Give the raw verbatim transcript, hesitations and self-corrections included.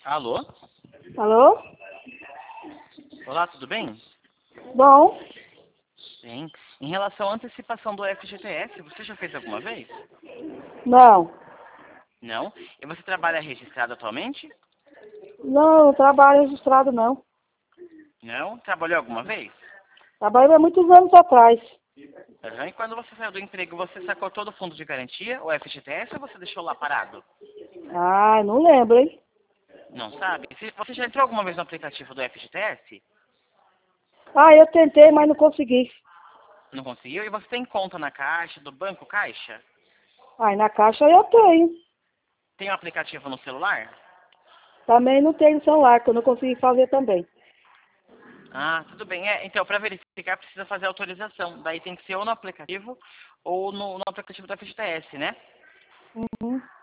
Alô? Alô? Olá, tudo bem? Bom, Sim. Em relação à antecipação do F G T S, você já fez alguma vez? não. Não? E você trabalha registrado atualmente? Não, não trabalho registrado, não. Não? Trabalhou alguma vez? Trabalhei há muitos anos atrás. Aham. E quando você saiu do emprego, você sacou todo o fundo de garantia, o F G T S, ou você deixou lá parado? Ah, não lembro, hein? Não sabe? Se- Você já entrou alguma vez no aplicativo do F G T S? Ah, eu tentei, mas não consegui. Não conseguiu? E você tem conta na Caixa, do Banco Caixa? Ah, e na caixa eu tenho. Tem um aplicativo no celular? Também não tenho celular, que eu não consegui fazer também. Ah, tudo bem. É, então, para verificar, precisa fazer autorização. Daí tem que ser ou no aplicativo ou no, no aplicativo do F G T S, né? Uhum.